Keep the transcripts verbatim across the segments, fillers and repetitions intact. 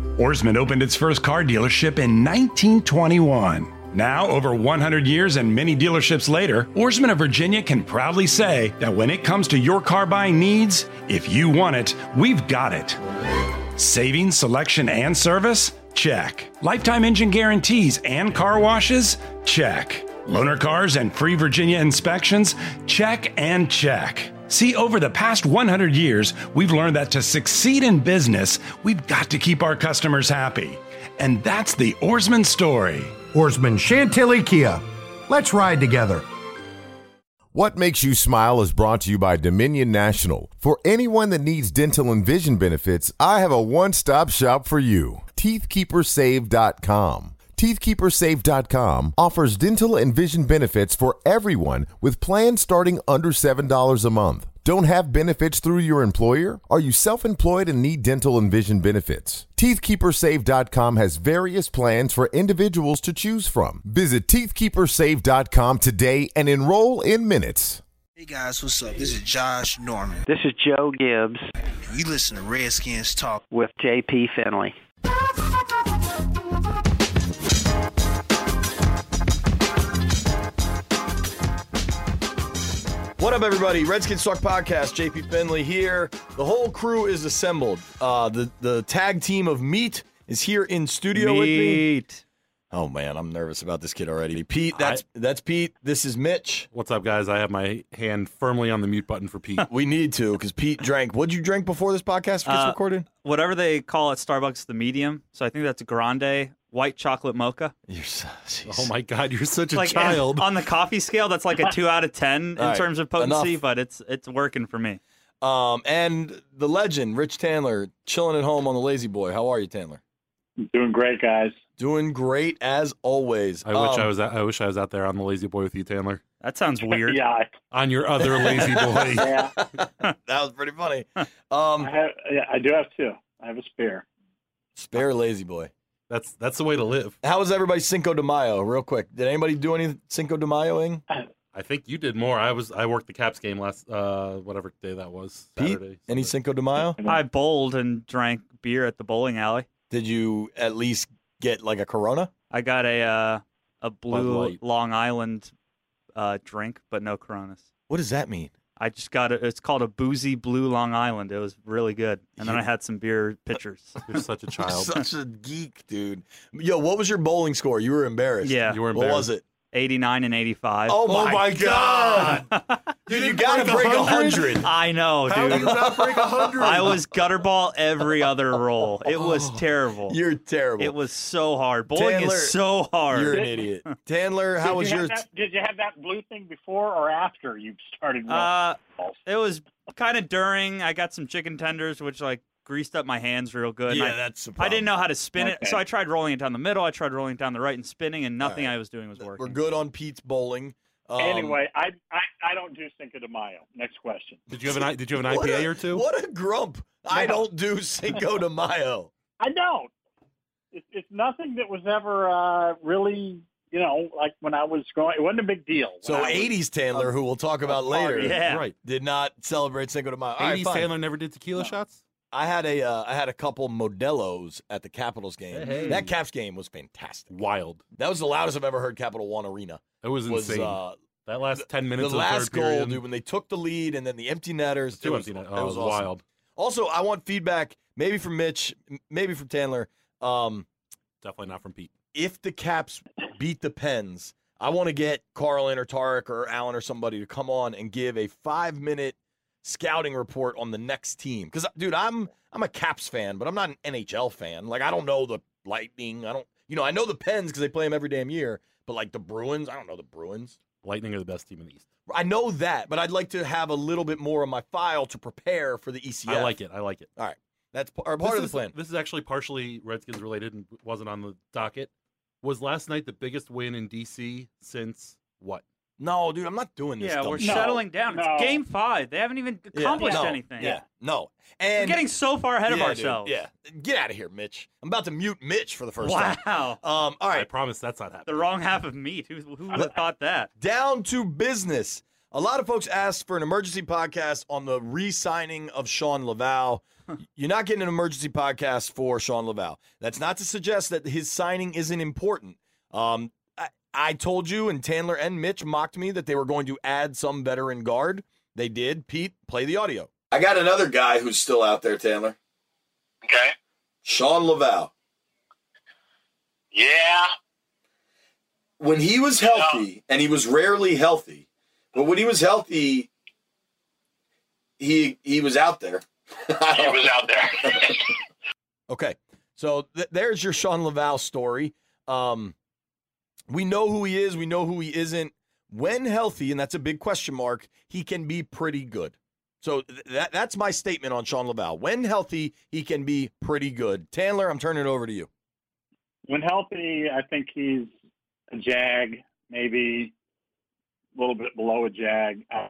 Oarsman opened its first car dealership in nineteen twenty-one. Now, over one hundred years and many dealerships later, Oarsman of Virginia can proudly say that when it comes to your car buying needs, if you want it, we've got it. Savings, selection, and service? Check. Lifetime engine guarantees and car washes? Check. Loaner cars and free Virginia inspections? Check and check. See, over the past one hundred years, we've learned that to succeed in business, we've got to keep our customers happy. And that's the Oarsman story. Oarsman Chantilly Kia. Let's ride together. What Makes You Smile is brought to you by Dominion National. For anyone that needs dental and vision benefits, I have a one-stop shop for you. teeth keeper save dot com. teeth keeper save dot com offers dental and vision benefits for everyone with plans starting under seven dollars a month. Don't have benefits through your employer? Are you self-employed and need dental and vision benefits? teeth keeper save dot com has various plans for individuals to choose from. Visit teeth keeper save dot com today and enroll in minutes. Hey guys, what's up? This is Josh Norman. This is Joe Gibbs. You listen to Redskins Talk with J P Finley. What up, everybody? Redskins Talk Podcast. J P Finley here. The whole crew is assembled. Uh, the, the tag team of Meat is here in studio Meat. with me. Oh, man, I'm nervous about this kid already. Pete, that's I, that's Pete. This is Mitch. What's up, guys? I have my hand firmly on the mute button for Pete. We need to, because Pete drank. What'd you drink before this podcast gets uh, recorded? Whatever they call at Starbucks, the medium. So I think that's a grande. White chocolate mocha. You're so, oh my God, you're such a like, child. On the coffee scale, that's like a two out of ten in right, terms of potency, enough. but it's it's working for me. Um, and the legend, Rich Tandler, chilling at home on the Lazy Boy. How are you, Tandler? Doing great, guys. Doing great as always. I um, wish I was. I wish I was out there on the Lazy Boy with you, Tandler. That sounds weird. Yeah. On your other Lazy Boy. Yeah. That was pretty funny. Um, I, have, yeah, I do have two. I have a spare. Spare Lazy Boy. That's that's the way to live. How was everybody's Cinco de Mayo? Real quick, did anybody do any Cinco de Mayo-ing? I think you did more. I was I worked the Caps game last uh whatever day that was. Pete, Saturday. any Cinco de Mayo? I bowled and drank beer at the bowling alley. Did you at least get like a Corona? I got a uh, a blue Long Island uh, drink, but no Coronas. What does that mean? I just got it. It's called a boozy blue Long Island. It was really good. And then I had some beer pitchers. You're such a child. Such a geek, dude. Yo, what was your bowling score? You were embarrassed. Yeah. You were embarrassed. What was it? eighty-nine and eighty-five. Oh, my, oh my God. God. Dude, you got to break one hundred. I know, dude. How did you not break one hundred? I was gutter ball every other roll. It was Oh, terrible. You're terrible. It was so hard. Bowling Tandler, is so hard. You're an idiot. Tandler, how did was you your... that, did you have that blue thing before or after you started? Uh, it was kind of during. I got some chicken tenders, which like greased up my hands real good. Yeah, and I, that's the I problem. didn't know how to spin Okay. it, so I tried rolling it down the middle. I tried rolling it down the right and spinning, and nothing All right. I was doing was working. We're good on Pete's bowling. Um, anyway, I, I I don't do Cinco de Mayo. Next question. Did you have an I- Did you have an what I P A a- or two? What a grump. I No. don't do Cinco de Mayo. I don't. It's, it's nothing that was ever uh, really, you know, like when I was going. It wasn't a big deal. So When I was- eighties Tandler, who we'll talk about later, Yeah. Right. did not celebrate Cinco de Mayo. All right, eighties fine. Tandler never did tequila shots. I had a uh, I had a couple Modelo's at the Capitals game. Hey. That Caps game was fantastic. Wild. That was the loudest I've ever heard Capital One Arena. It was Was insane. uh, that last ten minutes the of the last third goal, period. dude, when they took the lead and then the empty netters. Two it was, empty net- it oh, was it was awesome. wild. Also, I want feedback, maybe from Mitch, m- maybe from Tandler. Um, Definitely not from Pete. if the Caps beat the Pens, I want to get Carlin or Tarek or Allen or somebody to come on and give a five-minute scouting report on the next team. Because, dude, I'm I'm a Caps fan, but I'm not an N H L fan. Like, I don't know the Lightning. I don't, you know, I know the Pens because they play them every damn year. But, like, the Bruins, I don't know the Bruins. Lightning are the best team in the East. I know that, but I'd like to have a little bit more on my file to prepare for the E C F. I like it. I like it. All right. That's p- or This part of the is- plan. This is actually partially Redskins related and wasn't on the docket. Was last night the biggest win in D C since what? No, dude, I'm not doing this. Yeah, dumb we're shit. settling down. No. It's game five. They haven't even Yeah, accomplished no, anything. Yeah, no. We're And getting so far ahead of yeah, dude, ourselves. yeah. Get out of here, Mitch. I'm about to mute Mitch for the first time. Wow. Um, all I right. promise that's not happening. The wrong half of meat. Who, who would have thought that? Down to business. A lot of folks asked for an emergency podcast on the re-signing of Sean Laval. You're not getting an emergency podcast for Sean Laval. That's not to suggest that his signing isn't important. Um, I, I told you, and Tandler and Mitch mocked me that they were going to add some veteran guard. They did. Pete, play the audio. I got another guy who's still out there, Tandler. Okay. Sean Laval. Yeah. When he was healthy, yeah. and he was rarely healthy, but when he was healthy, he he was out there. He was out there. Okay, so th- there's your Sean Laval story. Um, we know who he is. We know who he isn't. When healthy, and that's a big question mark, he can be pretty good. So th- that that's my statement on Sean Laval. When healthy, he can be pretty good. Tandler, I'm turning it over to you. When healthy, I think he's a Jag, maybe a little bit below a Jag. Uh,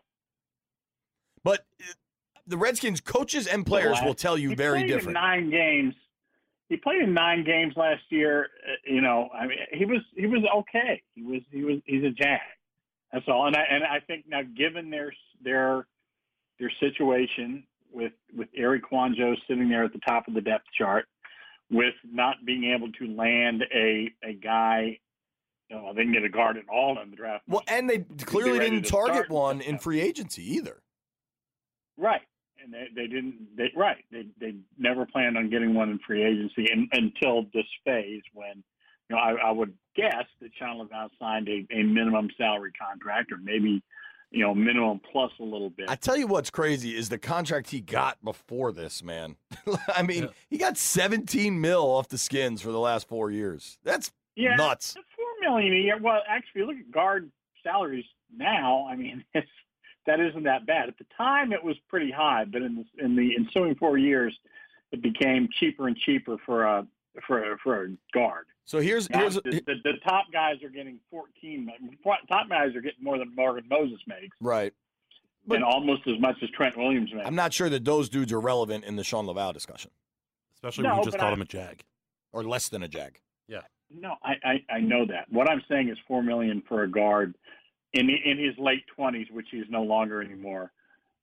but the Redskins coaches and players will tell you he very played different. In nine games. He played in nine games last year. Uh, you know, I mean, he was he was okay. He was he was he's a Jag. That's all. And I and I think now, given their their their situation with with Eric Kwanjo sitting there at the top of the depth chart, with not being able to land a a guy, you know, they didn't get a guard at all in the draft. Well, and they clearly didn't target one in free agency either. Right, and they, they didn't. They, right, they they never planned on getting one in free agency in, until this phase when, you know, I, I would guess that Sean Laval signed a, a minimum salary contract, or maybe, you know, minimum plus a little bit. I tell you what's crazy is the contract he got before this, man. I mean, yeah. he got seventeen mil off the Skins for the last four years. That's yeah, nuts. Four million a year. Well, actually, look at guard salaries now. I mean, it's, that isn't that bad. At the time, it was pretty high, but in the, in the ensuing four years, it became cheaper and cheaper for a for a, for a guard. So here's now, here's the, the, the top guys are getting fourteen. Top guys are getting more than Morgan Moses makes, right? But and almost as much as Trent Williams makes. I'm not sure that those dudes are relevant in the Sean Laval discussion, especially no, when you just called I, him a Jag or less than a Jag. Yeah. No, I, I, I know that. What I'm saying is four million for a guard in in his late twenties, which he's no longer anymore.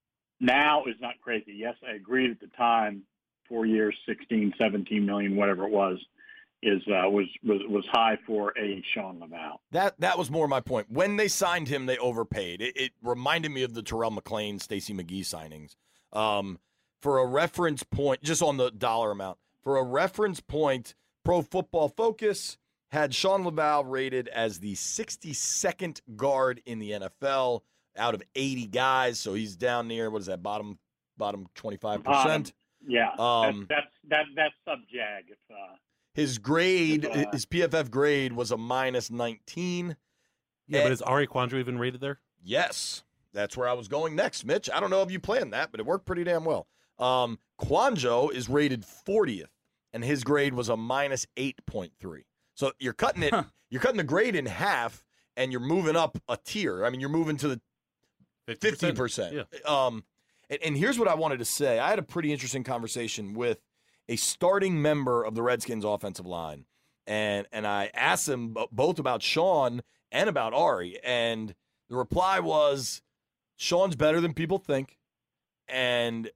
Now is not crazy. Yes, I agreed at the time. Four years, sixteen, seventeen million, whatever it was, is uh, was was was high for a Sean Laval. That that was more my point. When they signed him, they overpaid. It, it reminded me of the Terrell McClain, Stacey McGee signings. Um, for a reference point, just on the dollar amount, for a reference point, Pro Football Focus had Sean Laval rated as the sixty-second guard in the N F L out of eighty guys. So he's down near, what is that, bottom bottom twenty-five percent? Um, yeah, um, that's, that's, that, that's sub-Jag. If, uh, his grade, if, uh, his P F F grade was a minus nineteen. Yeah, and, but is Ari Kwanjo even rated there? Yes. That's where I was going next, Mitch. I don't know if you planned that, but it worked pretty damn well. Um, Kwanjo is rated fortieth, and his grade was a minus eight point three. So you're cutting it, huh. you're cutting the grade in half, and you're moving up a tier. I mean, you're moving to the fifty percent. Yeah. Um, and, and here's what I wanted to say. I had a pretty interesting conversation with a starting member of the Redskins offensive line, and and I asked him both about Sean and about Ari, and the reply was, Sean's better than people think. And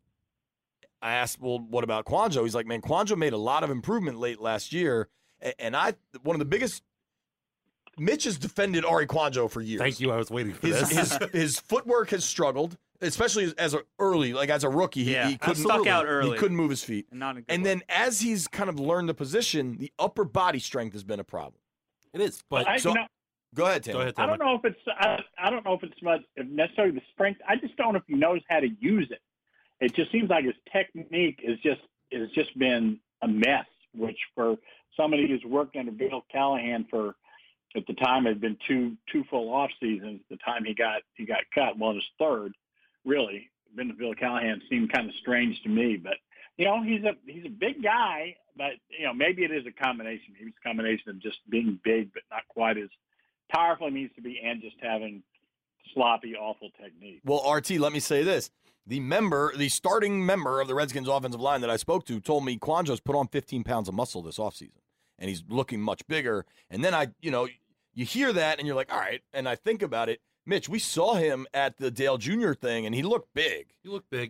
I asked, well, what about Kwanjo? He's like, man, Kwanjo made a lot of improvement late last year. And I, one of the biggest, Mitch has defended Ari Kwanjo for years. Thank you. I was waiting for his, this. his, his footwork has struggled, especially as a early, like as a rookie. Yeah, he, he couldn't stuck out early. He couldn't move his feet. Not a good and way. then as he's kind of learned the position, the upper body strength has been a problem. It is, but I, so, you know, go ahead, Tim. Go ahead, I don't know if it's I, I don't know if it's much if necessarily the strength. I just don't know if he knows how to use it. It just seems like his technique is just has just been a mess. Which for somebody who's worked under Bill Callahan for at the time had been two two full off seasons. The time he got he got cut, well, his third really. Been to Bill Callahan seemed kind of strange to me, but you know he's a he's a big guy. But you know maybe it is a combination. Maybe it's a combination of just being big, but not quite as powerful he needs to be, and just having sloppy, awful technique. Well, R T, let me say this. The member, the starting member of the Redskins offensive line that I spoke to told me Kwanjo's put on fifteen pounds of muscle this offseason, and he's looking much bigger. And then I, you know, you hear that, and you're like, all right. And I think about it. Mitch, we saw him at the Dale Junior thing, and he looked big. He looked big, but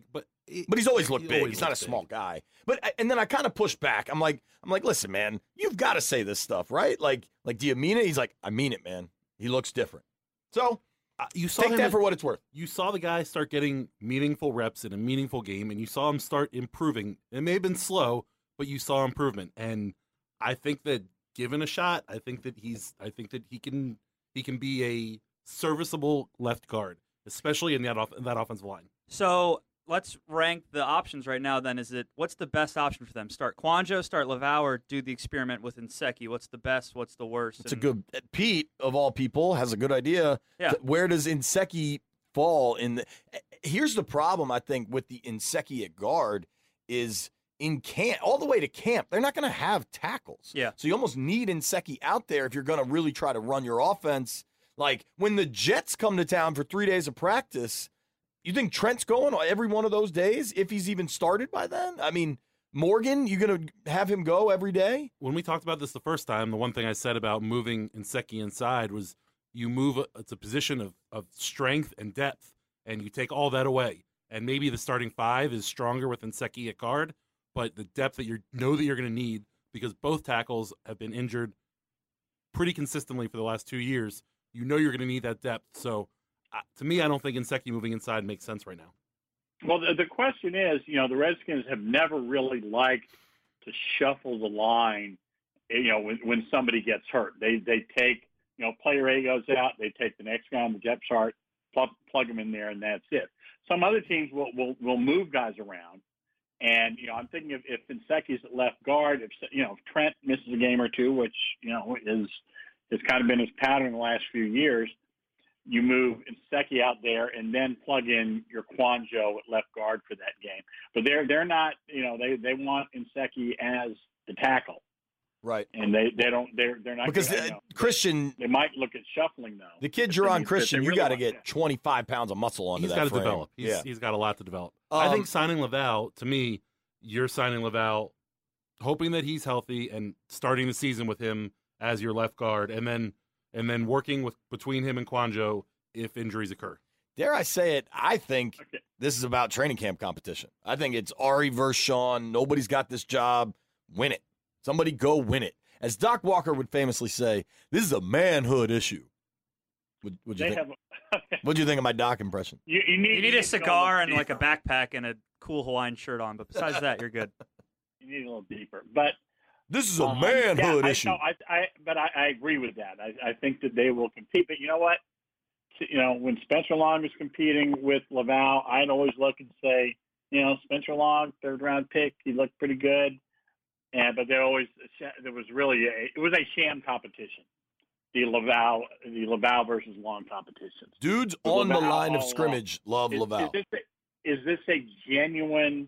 But he's always looked He big. always He's not a looks small big. guy. But I- and then I kind of pushed back. I'm like, I'm like, listen, man, you've got to say this stuff, right? Like, like, do you mean it? He's like, I mean it, man. He looks different. So Uh, you saw take him that at- for what it's worth. You saw the guy start getting meaningful reps in a meaningful game, and you saw him start improving. It may have been slow, but you saw improvement. And I think that given a shot, I think that he's, I think that he can, he can be a serviceable left guard, especially in that off, in that offensive line. So let's rank the options right now. Then is it what's the best option for them? Start Quanjo, start Laval, or do the experiment with Inseki? What's the best? What's the worst? It's a And- good. Pete of all people has a good idea. Yeah. Th- Where does Inseki fall in? The, here's the problem I think with the Inseki at guard is in camp all the way to camp. They're not going to have tackles. Yeah. So you almost need Inseki out there if you're going to really try to run your offense. Like when the Jets come to town for three days of practice. You think Trent's going every one of those days if he's even started by then? I mean, Morgan, you going to have him go every day? When we talked about this the first time, the one thing I said about moving Inseki inside was you move a, it's a position of, of strength and depth, and you take all that away. And maybe the starting five is stronger with Inseki at guard, but the depth that you know that you're going to need because both tackles have been injured pretty consistently for the last two years, you know you're going to need that depth. So uh, to me, I don't think Inseki moving inside makes sense right now. Well, the, the question is, you know, the Redskins have never really liked to shuffle the line, you know, when, when somebody gets hurt. They they take, you know, player A goes out, they take the next guy on the depth chart, plug, plug him in there, and that's it. Some other teams will, will, will move guys around. And, you know, I'm thinking if, if Inseki's at left guard, if, you know, if Trent misses a game or two, which, you know, is has kind of been his pattern the last few years, you move Inseki out there and then plug in your Quanjo at left guard for that game. But they're they're not, you know, they, they want Inseki as the tackle. Right. And they, they don't they're they're not Because gonna, uh, you know, Christian, they might look at shuffling though. the kid If you're they on, need- if Christian, they you really got to want- get yeah. twenty-five pounds of muscle onto He's that got to frame. develop. He's, yeah. he's got a lot to develop. I Um, think signing Laval, to me, you're signing Laval, hoping that he's healthy and starting the season with him as your left guard, and then and then working with between him and Quanjo if injuries occur. Dare I say it, I think Okay. this is about training camp competition. I think it's Ari versus Sean. Nobody's got this job. Win it. Somebody go win it. As Doc Walker would famously say, this is a manhood issue. Would, would you They think? have What'd you think of my Doc impression? you, you need You need to a go cigar little and like a deeper. backpack and a cool Hawaiian shirt on, but besides that, you're good. You need a little deeper. But This is a Um, manhood yeah, I, issue. No, I, I, but I, I agree with that. I, I think that they will compete. But you know what? You know, when Spencer Long was competing with Laval, I'd always look and say, you know, Spencer Long, third round pick, he looked pretty good. And but there always there was really a, it was a sham competition, the Laval the Laval versus Long competition. Dudes on the Laval line of all scrimmage love Is, Laval. is, this a, is this a genuine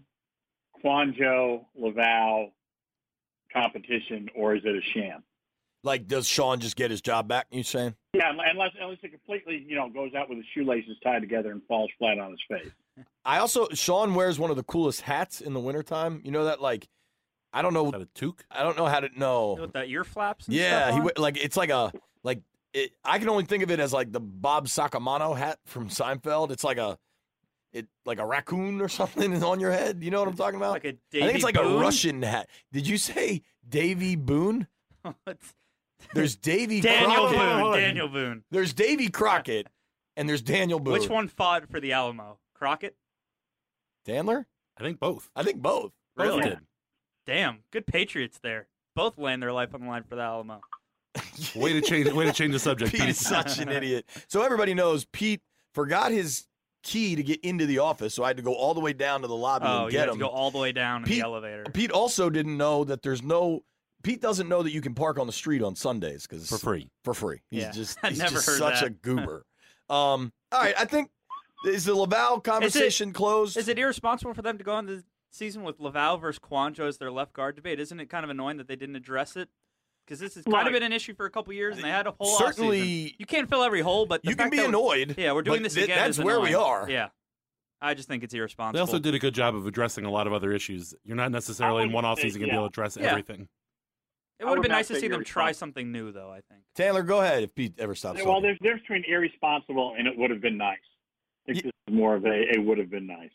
Quanjo Laval competition, or is it a sham? Like, does Sean just get his job back, you saying? Yeah, unless unless it completely, you know, goes out with his shoelaces tied together and falls flat on his face. I also, Sean wears one of the coolest hats in the wintertime. You know that, like, I don't know. Is that a toque? I don't know how to know. With the ear flaps and Yeah, stuff he on? wa- like it's like a like it, I can only think of it as like the Bob Sacamano hat from Seinfeld. It's like a it like a raccoon or something is on your head. You know what I'm talking about? Like a I Davy think it's like Boone? a Russian hat. Did you say Davy Boone? It's There's Davy Daniel Crockett. Boone. Daniel Boone. There's Davy Crockett and there's Daniel Boone. Which one fought for the Alamo? Crockett? Dandler? I think both. I think both. Both Really? did. Damn, good Patriots there. Both laying their life on the line for the Alamo. Way to change. Way to change the subject. Pete is such an idiot. So everybody knows Pete forgot his key to get into the office, so I had to go all the way down to the lobby Oh, and you get had him. to go all the way down in Pete- the elevator. Pete also didn't know that there's no. Pete doesn't know that you can park on the street on Sundays because for free. For free. He's Yeah. just I he's never just heard such that. a goober. um. All right, I think is the Laval conversation closed. Is it irresponsible for them to go on the season with Laval versus Quanjo as their left guard debate? Isn't it kind of annoying that they didn't address it? Because this has kind Right. of been an issue for a couple years, and they had a whole Certainly- offseason. You can't fill every hole, but the You can fact be that we're- annoyed, Yeah, we're doing but this th- again. that's is where we annoying. are. Yeah, I just think it's irresponsible. They also did a good job of addressing a lot of other issues. You're not necessarily I in would one say, offseason going to be yeah. able to address Yeah. everything. It I would have would been not nice to say see them try irresponsible. something new, though. I think. Taylor, go ahead if Pete ever stops. Well, talking. there's there's between irresponsible and it would have been nice. I think this is more of a it would have been nice.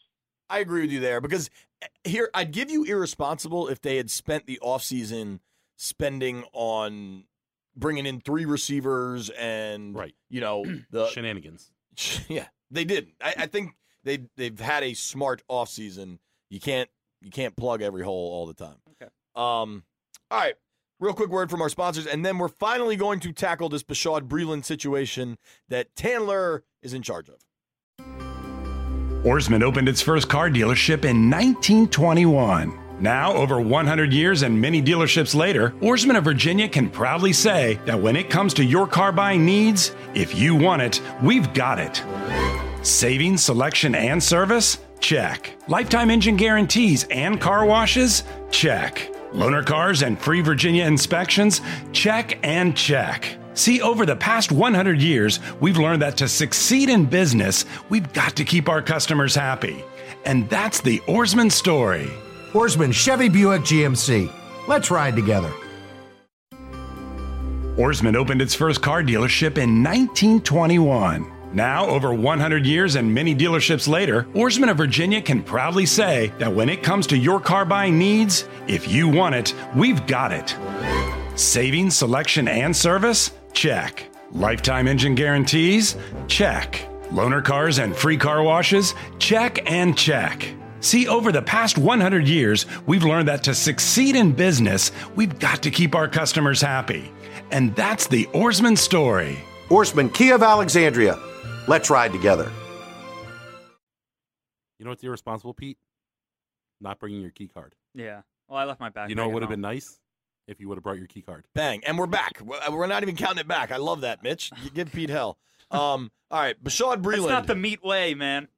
I agree with you there because here I'd give you irresponsible if they had spent the offseason spending on bringing in three receivers and right. you know the shenanigans. Yeah, they didn't. I, I think they they've had a smart offseason. You can't you can't plug every hole all the time. Okay. Um. All right. Real quick word from our sponsors, and then we're finally going to tackle this Bashaud Breeland situation that Tandler is in charge of. Oarsman opened its first car dealership in nineteen twenty-one. Now, over one hundred years and many dealerships later, Oarsman of Virginia can proudly say that when it comes to your car buying needs, if you want it, we've got it. Savings, selection, and service? Check. Lifetime engine guarantees and car washes? Check. Loaner cars and free Virginia inspections? Check and check. See, over the past one hundred years, we've learned that to succeed in business, we've got to keep our customers happy. And that's the Oarsman story. Oarsman Chevy Buick G M C. Let's ride together. Oarsman opened its first car dealership in nineteen twenty-one. Now, over one hundred years and many dealerships later, Oarsman of Virginia can proudly say that when it comes to your car buying needs, if you want it, we've got it. Savings, selection, and service? Check. Lifetime engine guarantees? Check. Loaner cars and free car washes? Check and check. See, over the past one hundred years, we've learned that to succeed in business, we've got to keep our customers happy. And that's the Oarsman story. Oarsman Kia of Alexandria. Let's ride together. You know what's irresponsible, Pete? Not bringing your key card. Yeah. Well, I left my backpack. You know what would have at home. been nice? If you would have brought your key card. Bang. And we're back. We're not even counting it back. I love that, Mitch. You give Pete hell. Um, all right, Bashaud Breeland. That's not the meat way, man.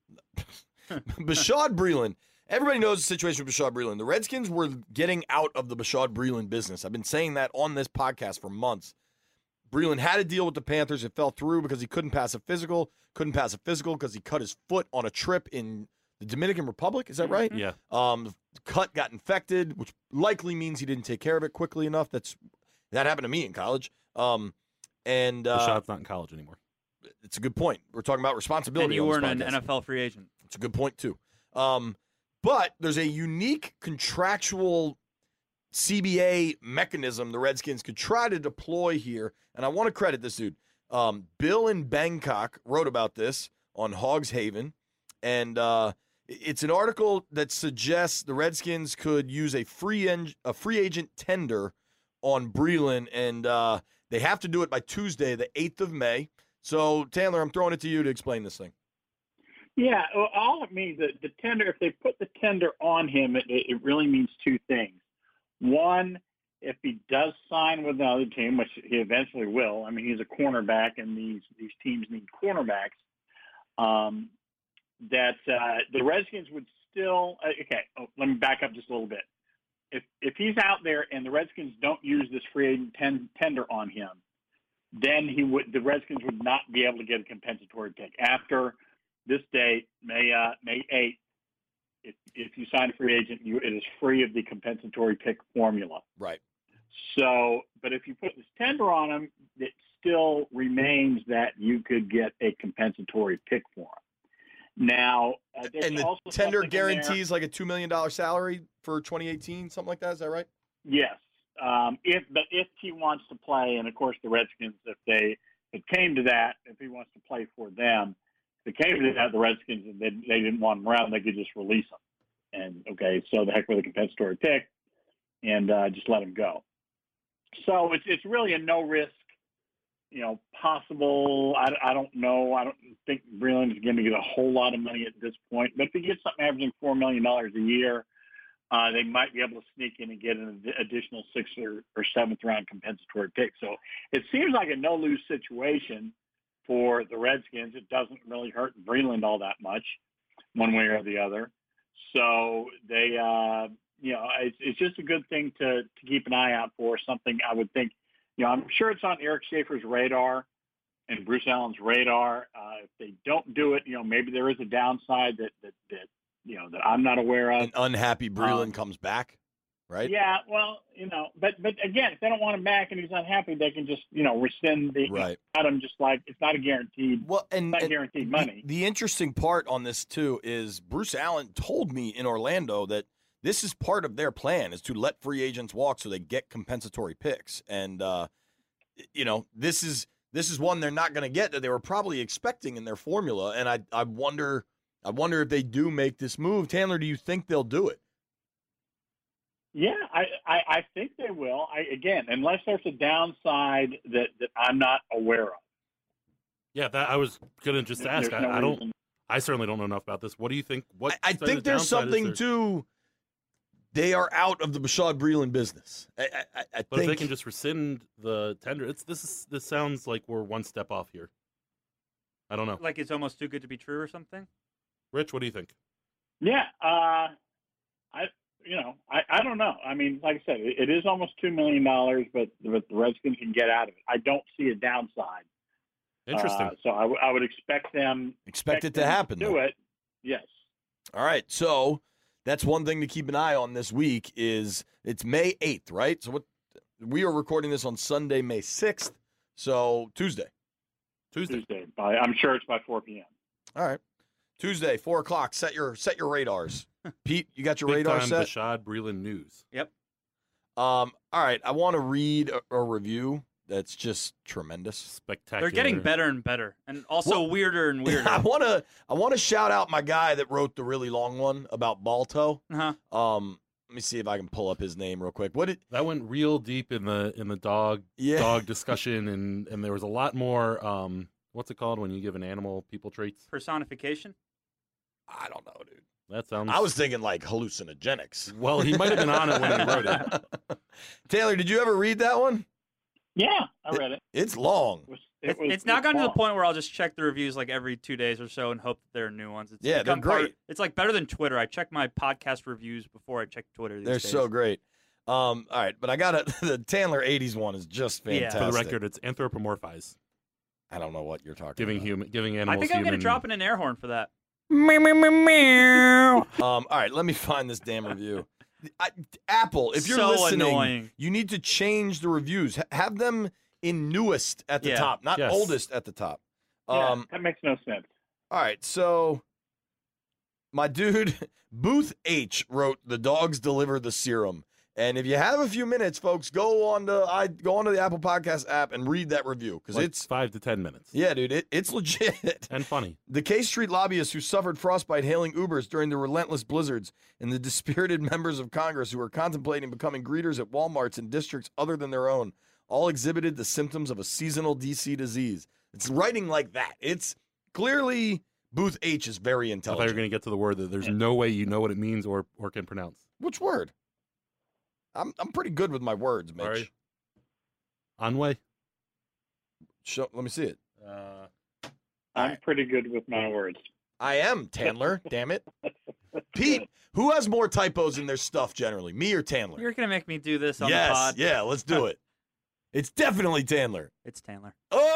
Bashaud Breeland. Everybody knows the situation with Bashaud Breeland. The Redskins were getting out of the Bashaud Breeland business. I've been saying that on this podcast for months. Breeland had a deal with the Panthers. It fell through because he couldn't pass a physical. Couldn't pass a physical because he cut his foot on a trip in the Dominican Republic. Is that right? Yeah. Um, the cut got infected, which likely means he didn't take care of it quickly enough. That's that happened to me in college. Um, and uh, Bashaud's not in college anymore. It's a good point. We're talking about responsibility. And you on this weren't an podcast. N F L free agent. It's a good point too. Um, but there's a unique contractual C B A mechanism the Redskins could try to deploy here, and I want to credit this dude. Um, Bill in Bangkok wrote about this on Hogs Haven, and uh, it's an article that suggests the Redskins could use a free en- a free agent tender on Breeland, and uh, they have to do it by Tuesday, the eighth of May. So, Tandler, I'm throwing it to you to explain this thing. Yeah, well, all it means, the, the tender, if they put the tender on him, it, it really means two things. One, if he does sign with another team, which he eventually will, I mean, he's a cornerback, and these, these teams need cornerbacks, um, that uh, the Redskins would still uh, – okay, oh, let me back up just a little bit. If if he's out there and the Redskins don't use this free agent ten, tender on him, then he would the Redskins would not be able to get a compensatory pick. After this date, May uh, May eighth, if, if you sign a free agent, you, it is free of the compensatory pick formula. Right. So, but if you put this tender on him, it still remains that you could get a compensatory pick for him. Now, uh, there's And the also tender something in there- guarantees like a two million dollars salary for twenty eighteen, something like that. Is that right? Yes. Um, if but if he wants to play, and of course the Redskins, if they if it came to that, if he wants to play for them, if it came to that, the Redskins, and they, they didn't want him around, they could just release him. And okay, so the heck with a compensatory pick, and uh, just let him go. So it's it's really a no risk, you know, possible. I, I don't know. I don't think Breeland is going to get a whole lot of money at this point. But if he gets something averaging four million dollars a year, Uh, they might be able to sneak in and get an additional sixth or, or seventh round compensatory pick. So it seems like a no-lose situation for the Redskins. It doesn't really hurt Breeland all that much, one way or the other. So they, uh, you know, it's, it's just a good thing to, to keep an eye out for. Something I would think, you know, I'm sure it's on Eric Schaefer's radar and Bruce Allen's radar. Uh, if they don't do it, you know, maybe there is a downside that that, that you know, that I'm not aware of. An unhappy Breeland Um, comes back. right? Yeah, well, you know, but but again, if they don't want him back and he's unhappy, they can just you know rescind the Right. cut him. Just like it's not a guaranteed. Well, and, it's not and guaranteed the- money. The, interesting part on this too is Bruce Allen told me in Orlando that this is part of their plan is to let free agents walk so they get compensatory picks, and uh, you know this is this is one they're not going to get that they were probably expecting in their formula, and I I wonder I wonder if they do make this move. Tandler, do you think they'll do it? Yeah, I, I, I think they will. I, again, unless there's a downside that, that I'm not aware of. Yeah, that I was gonna just There- ask. there's I, no I don't. reason. I certainly don't know enough about this. What do you think? What I, I side of think the there's downside is something there? to. They are out of the Bashaud Breeland business. I, I, I But think if they can just rescind the tender, it's this is this sounds like we're one step off here. I don't know. Like it's almost too good to be true or something. Rich, what do you think? Yeah, uh, I you know I, I don't know. I mean, like I said, it, it is almost two million dollars, but but the Redskins can get out of it. I don't see a downside. Interesting. Uh, so I, w- I would expect them expect it to them happen. do though. it. Yes. All right, so that's one thing to keep an eye on this week. Is it's May eighth, right? So what we are recording this on Sunday, May sixth. So Tuesday. Tuesday. Tuesday. By, I'm sure it's by four p.m. All right, Tuesday, four o'clock. Set your set your radars. Pete, you got your Big radar time set. Bashaud Breeland news. Yep. Um. All right, I want to read a, a review that's just tremendous. Spectacular. They're getting better and better, and also Well, weirder and weirder. I want to I want to shout out my guy that wrote the really long one about Balto. Uh-huh. Um, let me see if I can pull up his name real quick. What did That went real deep in the in the dog Yeah. dog discussion, and and there was a lot more. Um, what's it called when you give an animal people traits? Personification. I don't know, dude. That sounds. I was thinking like hallucinogenics. Well, he might have been on it when he wrote it. Taylor, did you ever read that one? Yeah, I read it. It's long. It was, It, was, it's now was gotten to the long. point where I'll just check the reviews like every two days or so and hope that there are new ones. It's Yeah, they're become part- great. it's like better than Twitter. I check my podcast reviews before I check Twitter. These They're days. so great. Um, all right, but I got it. The Tandler eighties one is just Yeah. fantastic. For the record, it's anthropomorphize, I don't know what you're talking giving about. human, giving I animals. think I'm human. gonna drop in an air horn for that. Um, all right, let me find this damn review. I, Apple, if you're So listening, annoying. you need to change the reviews. Ha- Have them in newest at the Yeah. top, not Yes. oldest at the top. Yeah, Um, that makes no sense. all right, so my dude Booth H wrote "The dogs deliver the serum," and if you have a few minutes, folks, go on to I go onto the Apple Podcast app and read that review because Like it's five to ten minutes. yeah, dude, it, it's legit. And funny. The K Street lobbyists who suffered frostbite hailing Ubers during the relentless blizzards, and the dispirited members of Congress who were contemplating becoming greeters at Walmarts in districts other than their own, all exhibited the symptoms of a seasonal D C disease. It's writing like that. It's clearly Booth H is very I thought you were intelligent. going to get to the word that there's no way you know what it means or or can pronounce. Which word? I'm I'm pretty good with my words, Mitch. All right. Onway. Show, let me see it. Uh, I'm pretty good with my words. I am Tandler. Damn it, Pete. Who has more typos in their stuff generally, me or Tandler? You're gonna make me do this on yes, the pod. yeah, let's do it. It's definitely Tandler. It's Tandler.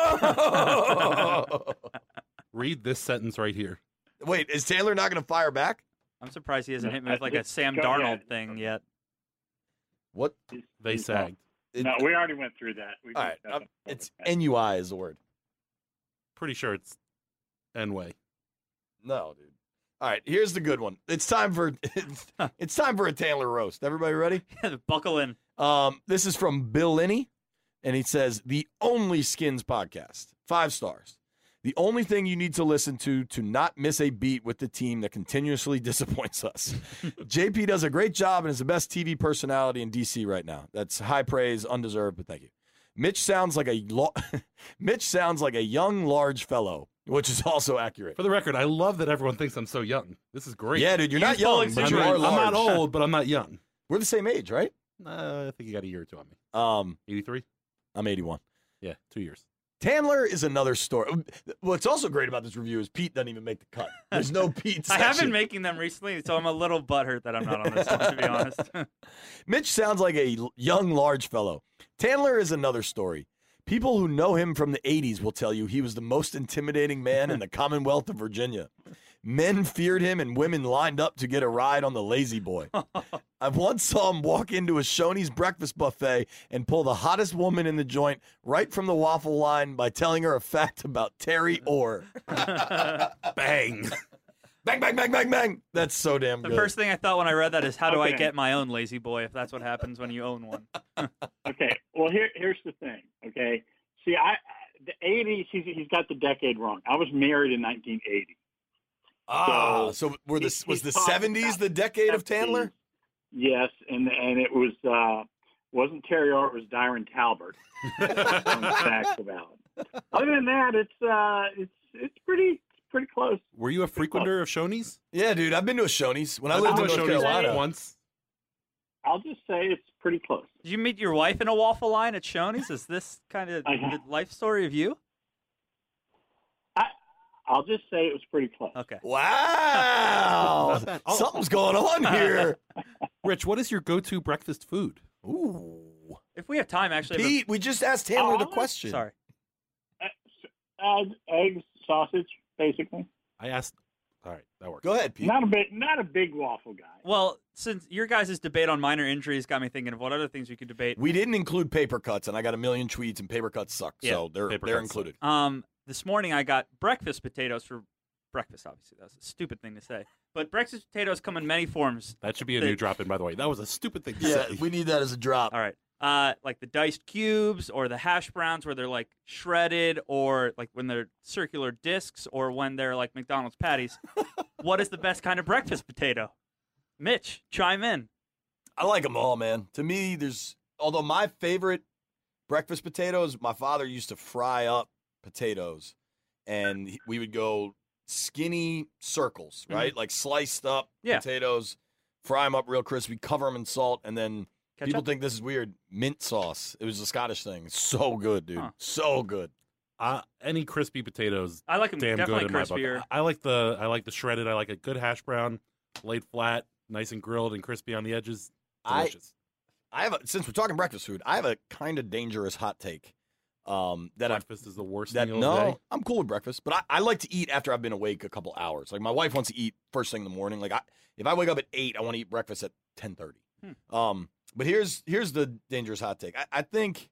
Oh! read this sentence right here. Wait, is Taylor not going to fire back? I'm surprised he hasn't hit me with like a Sam Go Darnold ahead. thing yet. What? They sagged. It- No, we already went through that. We all right, discussed um, it. it's N U I is the word. Pretty sure it's N-way. No, dude. All right, here's the good one. It's time for it's, it's time for a Taylor roast. Everybody ready? Buckle in. Um, this is from Bill Linney, and he says the only Skins podcast, five stars. The only thing you need to listen to to not miss a beat with the team that continuously disappoints us. J P does a great job and is the best T V personality in D C right now. That's high praise, undeserved, but thank you. Mitch sounds like a lo- Mitch sounds like a young, large fellow, which is also accurate. For the record, I love that everyone thinks I'm so young. This is great. Yeah, dude, you're not Youthful young, but I'm, you not, are I'm large. not old, but I'm not young. We're the same age, right? Uh, I think you got a year or two on me. Um, eighty-three? I'm eighty-one. Yeah, two years. Tandler is another story. What's also great about this review is Pete doesn't even make the cut. There's no Pete I have section. been making them recently, so I'm a little butthurt that I'm not on this one, to be honest. Mitch sounds like a l- young, large fellow. Tandler is another story. People who know him from the eighties will tell you he was the most intimidating man in the Commonwealth of Virginia. Men feared him and women lined up to get a ride on the Lazy Boy. I once saw him walk into a Shoney's breakfast buffet and pull the hottest woman in the joint right from the waffle line by telling her a fact about Terry Orr. Bang. Bang, bang, bang, bang, bang. That's so damn The good. first thing I thought when I read that is, how do I Okay. get my own Lazy Boy if that's what happens when you own one? Okay. Well, here here's the thing. Okay. See, I the eighties. He's he's got the decade wrong. I was married in nineteen eighty. Ah, So, so were the, he- was he's the talking seventies about the decade of Tandler? Yes, and and it was uh, wasn't Terry Orr, it was Dyron Talbert. Fun facts about it. Other than that, it's uh, it's it's pretty it's pretty close. Were you a frequenter of Shoney's? Yeah, dude, I've been to a Shoney's when I I've lived in been to North a Shoney's Carolina. once. I'll just say it's pretty close. Did you meet your wife in a waffle line at Shoney's? Is this kind of I the have. life story of you? I I'll just say it was pretty close. Okay. Wow. Not bad. Oh. Something's going on here. Rich, what is your go-to breakfast food? Ooh. If we have time, actually. I have a- Pete, we just asked Tandler the Oh, question. Sorry. Uh, eggs, sausage, basically. I asked. All right, that works. Go ahead, Pete. Not a big not a big waffle guy. Well, since your guys' debate on minor injuries got me thinking of what other things we could debate. We didn't include paper cuts, and I got a million tweets, and paper cuts suck, Yeah, so they're paper they're cuts included. Um, this morning I got breakfast potatoes for breakfast. Obviously, that was a stupid thing to say. But breakfast potatoes come in many forms. That should be a They- new drop-in, by the way. That was a stupid thing to Yeah, say. we need that as a drop. All right. Uh, like the diced cubes or the hash browns where they're like shredded, or like when they're circular discs, or when they're like McDonald's patties. What is the best kind of breakfast potato? Mitch, chime in. I like them all, man. To me, there's although my favorite breakfast potatoes, my father used to fry up potatoes, and he- we would go skinny circles, right? Like sliced up Yeah. potatoes, fry them up real crispy, cover them in salt, and then Ketchup? people think this is weird. Mint sauce. It was a Scottish thing. It's so good, dude. Huh. So good. Uh, any crispy potatoes, I like them damn definitely good in my crispier. book. I I like the I like the shredded. I like a good hash brown, laid flat, nice and grilled and crispy on the edges. I- Delicious. I have a, since we're talking breakfast food, I have a kind of dangerous hot take. Um, that I've breakfast is the worst that meal of no, the day. I'm cool with breakfast, but I, I like to eat after I've been awake a couple hours. Like my wife wants to eat first thing in the morning. Like I, if I wake up at eight, I want to eat breakfast at ten thirty. Hmm. Um, but here's here's the dangerous hot take. I, I think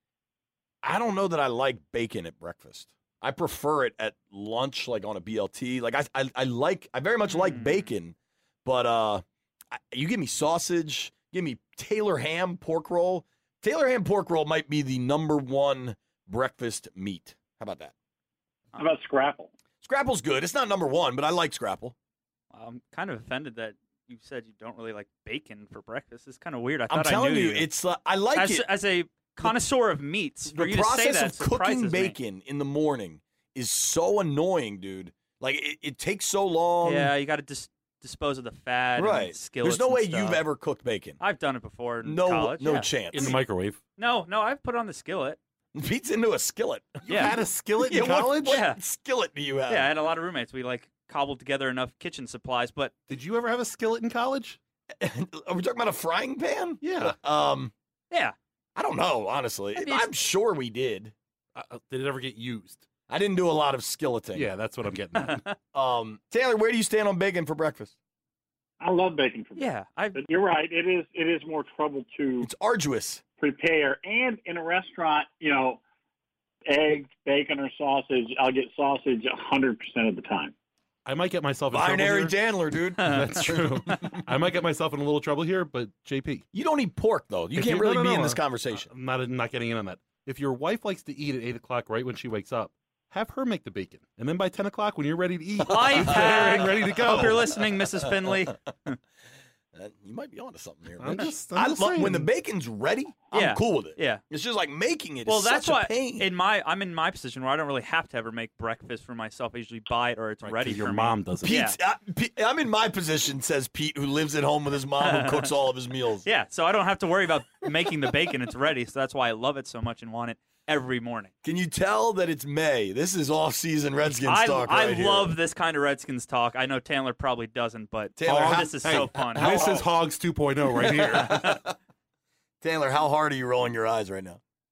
I don't know that I like bacon at breakfast. I prefer it at lunch, like on a B L T. Like I I, I like I very much like Hmm. bacon, but uh, I, you give me sausage, give me Taylor ham pork roll. Taylor ham pork roll might be the number one breakfast meat. How about that? How about scrapple? Scrapple's good. It's not number one, but I like Scrapple. I'm kind of offended that you said you don't really like bacon for breakfast. It's kind of weird. I I'm thought telling I knew you, it's uh, I like as, it. as a connoisseur of meats. For The you to say process that of cooking surprises me. bacon in the morning is so annoying, dude. Like it, it takes so long. Yeah, you got to dis- dispose of the fat. And right. skillets There's no and way stuff. you've ever cooked bacon. I've done it before in No, college. no yeah. chance. In the microwave. No, no, I've put it on the skillet. Pete's into a skillet. You Yeah. had a skillet Yeah, in what- college? What, Yeah. skillet do you have? Yeah, I had a lot of roommates. We like cobbled together enough kitchen supplies, but Did you ever have a skillet in college? Are we talking about a frying pan? Yeah. Um, yeah, I don't know, honestly. I mean, it's- I'm sure we did. Uh, did it ever get used? I didn't do a lot of skilleting. Yeah, that's what I'm getting at. Um, Taylor, where do you stand on bacon for breakfast? I love bacon for yeah. I But you're right. It is it is more trouble to It's arduous. prepare. And in a restaurant, you know, eggs, bacon, or sausage, I'll get sausage one hundred percent of the time. I might get myself in trouble Binary here. Dandler, dude. That's true. I might get myself in a little trouble here, but J P. You don't eat pork, though. You If can't you- really no, no, be no, in this uh, conversation. I'm not, I'm not getting in on that. If your wife likes to eat at eight o'clock right when she wakes up, have her make the bacon. And then by ten o'clock, when you're ready to eat, Life it's there hack. and ready to go. hope you're listening, Missus Finley. Uh, you might be onto something here. I'm Mitch. just- I'm I just lo- when saying. the bacon's ready, I'm Yeah. cool with it. Yeah. It's just like making it. Well, is that's such why a pain. in my I'm in my position where I don't really have to ever make breakfast for myself. I usually buy it or it's Right, ready 'cause your for mom me. does it. Yeah. Pete's, I, Pete, I'm in my position, says Pete, who lives at home with his mom who cooks all of his meals. Yeah, so I don't have to worry about making the bacon. It's ready, so that's why I love it so much and want it every morning. Can you tell that it's May? This is off-season Redskins I, talk I right here. love this kind of Redskins talk. I know Taylor probably doesn't, but Taylor, oh, how- this is hey, so fun. how- This is Hogs two point oh right here. Taylor, how hard are you rolling your eyes right now?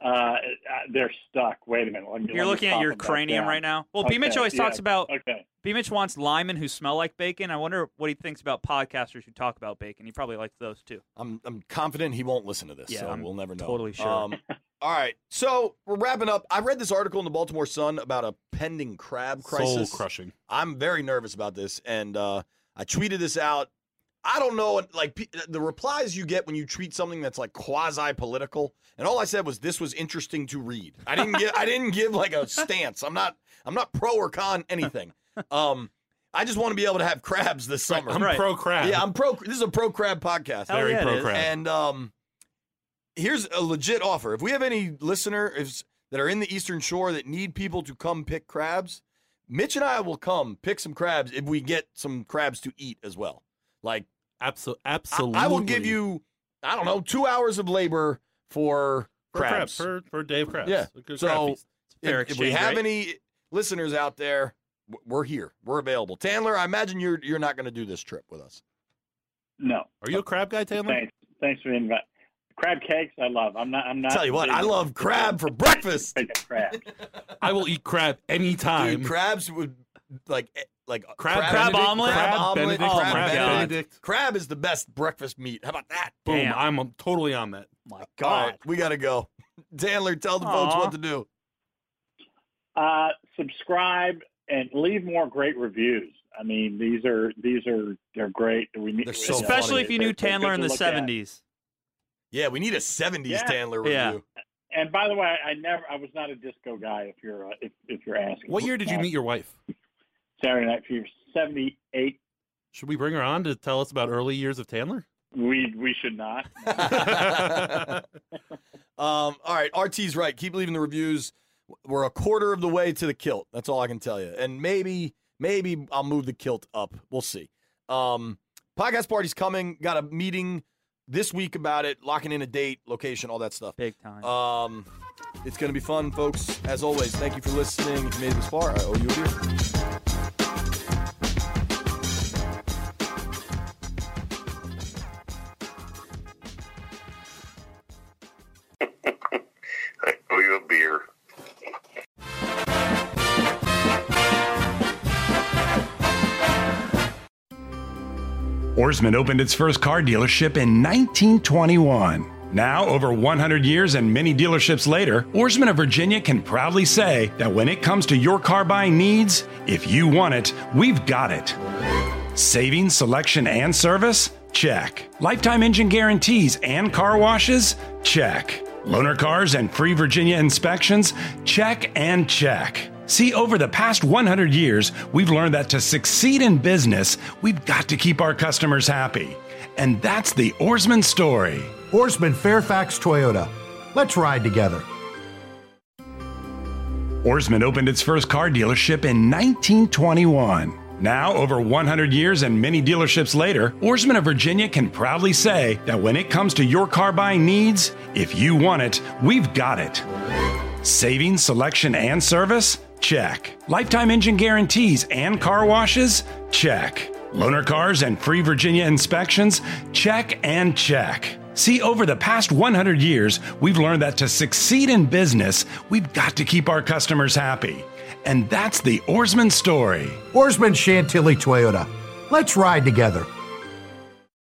Uh, they're stuck. Wait a minute. Let me, You're let looking me at your talk about cranium that. right now. Well, Okay, B-Mitch always yeah, talks about. Okay. B-Mitch wants linemen who smell like bacon. I wonder what he thinks about podcasters who talk about bacon. He probably likes those too. I'm I'm confident he won't listen to this, Yeah, so I'm we'll never know. totally sure. Um, all right, so we're wrapping up. I read this article in the Baltimore Sun about a pending crab crisis. Soul crushing. I'm very nervous about this, and uh, I tweeted this out. I don't know, like pe- the replies you get when you tweet something that's like quasi-political, and all I said was this was interesting to read. I didn't give I didn't give like a stance. I'm not I'm not pro or con anything. Um, I just want to be able to have crabs this summer. I'm Right. pro crab. Yeah, I'm pro. This is a pro crab podcast. Hell Very yeah, it pro is. crab. And um, here's a legit offer. If we have any listeners that are in the Eastern Shore that need people to come pick crabs, Mitch and I will come pick some crabs if we get some crabs to eat as well. Like, Abso- I, absolutely. I will give you, I don't know, two hours of labor for for crabs. for, for Dave Krabs. Yeah. A good So, crab feast. Fair if, if we exchange have rate. any listeners out there, w- we're here. We're available. Tandler, I imagine you're you're not going to do this trip with us. No. Are you a crab guy, Taylor? Thanks. Thanks for the invite. Crab cakes, I love. I'm not. I'm not. Tell you what, big- I love crab for breakfast. Big crab. I will eat crab anytime. Dude, crabs would like eh, like Crab Crab Benedict, omelet? crab crab omelet, Benedict, Oh crab my crab God. Benedict. Crab is the best breakfast meat. How about that? Boom! Damn. I'm um, totally on that. My All God. right, we got to go. Tandler, tell the folks Aw. what to do. Uh, subscribe and leave more great reviews. I mean, these are these are they're great. We need, They're so Especially funny. if you knew They're- they're Tandler in good the to look at. seventies. Yeah, we need a seventies Yeah. Tandler review. Yeah. And by the way, I never. I was not a disco guy. If you're uh, if if you're asking. What year did you Uh, meet your wife? Saturday Night Fever? seventy-eight. Should we bring her on to tell us about early years of Tandler? We we should not. um, all right, R T's right. Keep leaving the reviews. We're a quarter of the way to the kilt. That's all I can tell you. And maybe, maybe I'll move the kilt up. We'll see. Um, podcast party's coming. Got a meeting this week about it, locking in a date, location, all that stuff. Big time. Um, it's going to be fun, folks. As always, thank you for listening. If you made it this far, I owe you a beer. I owe you a beer. Oarsman opened its first car dealership in nineteen twenty-one. Now, over one hundred years and many dealerships later, Oarsman of Virginia can proudly say that when it comes to your car buying needs, if you want it, we've got it. Savings, selection, and service? Check. Lifetime engine guarantees and car washes? Check. Loaner cars and free Virginia inspections? Check and check. See, over the past one hundred years, we've learned that to succeed in business, we've got to keep our customers happy. And that's the Oarsman story. Oarsman Fairfax Toyota. Let's ride together. Oarsman opened its first car dealership in nineteen twenty-one. Now, over one hundred years and many dealerships later, Oarsman of Virginia can proudly say that when it comes to your car buying needs, if you want it, we've got it. Savings, selection, and service? Check. Lifetime engine guarantees and car washes? Check. Loaner cars and free Virginia inspections? Check and check. See, over the past one hundred years, we've learned that to succeed in business, we've got to keep our customers happy. And that's the Oarsman story. Oarsman Chantilly Toyota. Let's ride together.